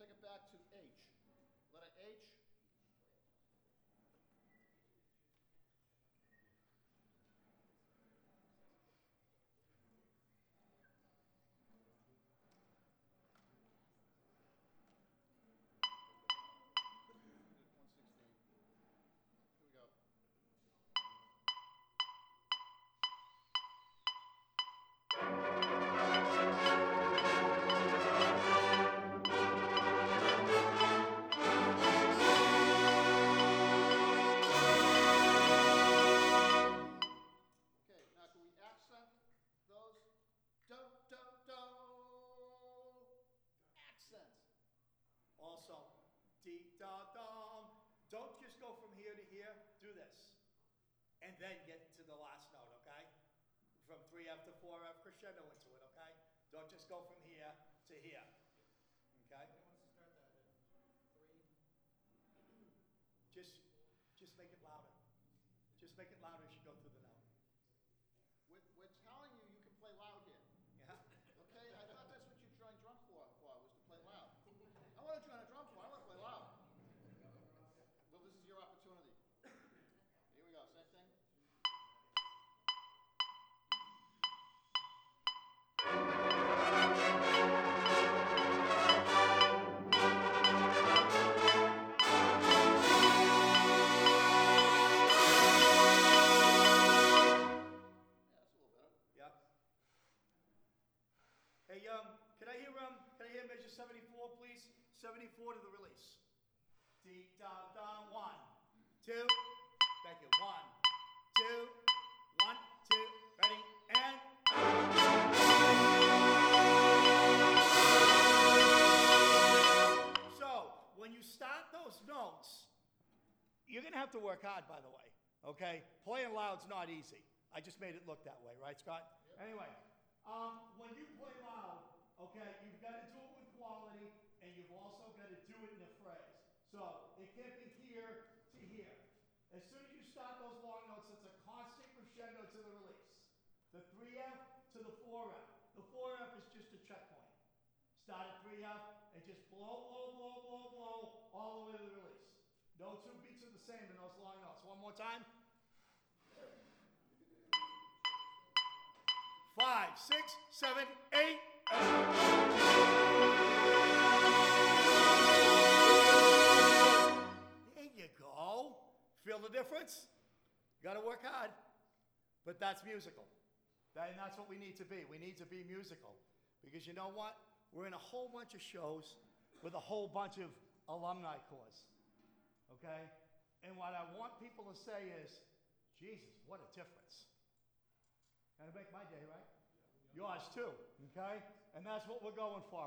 take it back to H. Letter H. Here we go. Okay, now can we accent those? Do, do, do. Accent. Also, dee da dum. Don't just go from here to here. Do this. And then get to the last note, okay? From 3F to 4F, crescendo into it, okay? Don't just go from here to here. Okay? Just make it louder. Just make it louder as you go through the note. We're telling you can play loud here. Yeah? Okay? I thought that's what you joined drum for, was to play loud. I want to join a drum corps. I want to play loud. Well, this is your opportunity. Here we go. Same thing. Yeah, that's a little better. Yeah? Hey, can I hear measure 74, please? 74 to the release. Dee da da. 1, 2. Thank you. 1, 2. 1, 2. Ready? And. So, when you start those notes, you're going to have to work hard, by the way. Okay? Playing loud's not easy. I just made it look that way, right, Scott? Yep. Anyway, when you play loud, okay, you've got to do it with quality, and you've also got to do it in a phrase. So, it can't be here to here. As soon as you start those long notes, it's a constant crescendo to the release. The 3F to the 4F. The 4F is just a checkpoint. Start at 3F and just blow, blow, blow, blow, blow, all the way to the release. No two beats are the same in those long notes. One more time. 5, 6, 7, 8. There you go. Feel the difference? You got to work hard. But that's musical. And that's what we need to be. We need to be musical. Because you know what? We're in a whole bunch of shows with a whole bunch of alumni corps. Okay? And what I want people to say is, Jesus, what a difference. That'll make my day, right? Yours too, okay? And that's what we're going for.